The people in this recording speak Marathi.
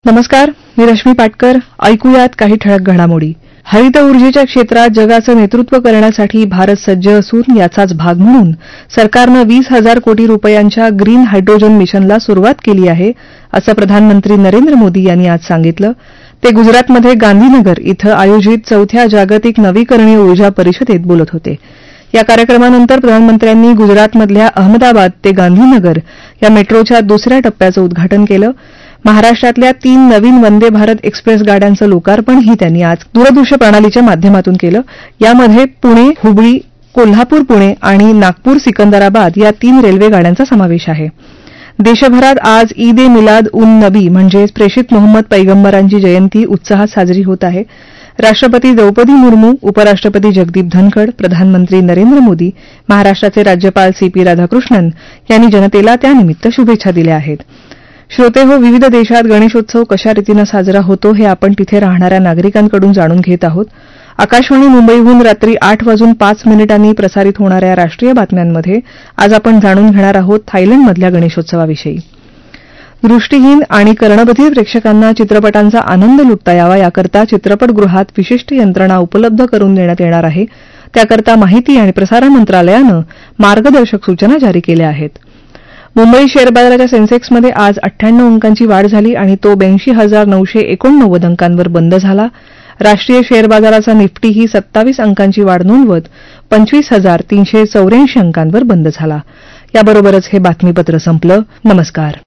नमस्कार, मी रश्मी पाटकर. ऐकूयात काही ठळक घडामोडी. हरित ऊर्जेच्या क्षेत्रात जगाचं नेतृत्व करण्यासाठी भारत सज्ज असून याचाच भाग म्हणून सरकारनं 20,000 कोटी रुपयांच्या ग्रीन हायड्रोजन मिशनला सुरुवात केली आहे, असं प्रधानमंत्री नरेंद्र मोदी यांनी आज सांगितलं. ते गुजरातमध्ये गांधीनगर इथं आयोजित 4थ्या जागतिक नवीकरणीय ऊर्जा परिषदेत बोलत होते. या कार्यक्रमानंतर प्रधानमंत्र्यांनी गुजरातमधल्या अहमदाबाद ते गांधीनगर या मेट्रोच्या दुसऱ्या टप्प्याचं उद्घाटन केलं. महाराष्ट्रातल्या 3 नवीन वंदे भारत एक्सप्रेस गाड्यांचं लोकार्पणही त्यांनी आज दूरदृश्य प्रणालीच्या माध्यमातून केलं. यामध्ये पुणे हुबळी, कोल्हापूर पुणे आणि नागपूर सिकंदराबाद या 3 रेल्वे गाड्यांचा समावेश आहे. देशभरात आज ईद ए मिलाद उन नबी म्हणजेच प्रेषित मोहम्मद पैगंबरांची जयंती उत्साहात साजरी होत आहे. राष्ट्रपती द्रौपदी मुर्मू, उपराष्ट्रपती जगदीप धनखड, प्रधानमंत्री नरेंद्र मोदी, महाराष्ट्राचे राज्यपाल CP राधाकृष्णन यांनी जनतेला त्यानिमित्त शुभेच्छा दिल्या आहेत. श्रोतेहो, विविध देशात गणेशोत्सव कशा रीतीनं साजरा होतो हे आपण तिथे राहणाऱ्या नागरिकांकडून जाणून घेत आहोत. आकाशवाणी मुंबईहून रात्री 8:05 प्रसारित होणाऱ्या राष्ट्रीय बातम्यांमध्ये आज आपण जाणून घेणार आहोत थायलंडमधल्या गणेशोत्सवाविषयी. दृष्टीहीन आणि कर्णबधिर प्रेक्षकांना चित्रपटांचा आनंद लुटता यावा याकरता चित्रपटगृहात विशिष्ट यंत्रणा उपलब्ध करून देण्यात येणार आहे. त्याकरता माहिती आणि प्रसारण मंत्रालयानं मार्गदर्शक सूचना जारी केल्या आहेत. मुंबई शेअर बाजाराच्या सेन्सेक्समध्ये आज 98 अंकांची वाढ झाली आणि तो 82,989 अंकांवर बंद झाला. राष्ट्रीय शेअर बाजाराचा निफ्टीही 27 अंकांची वाढ नोंदवत 25,384 अंकांवर बंद झाला. याबरोबरच हे बातमीपत्र संपलं. नमस्कार.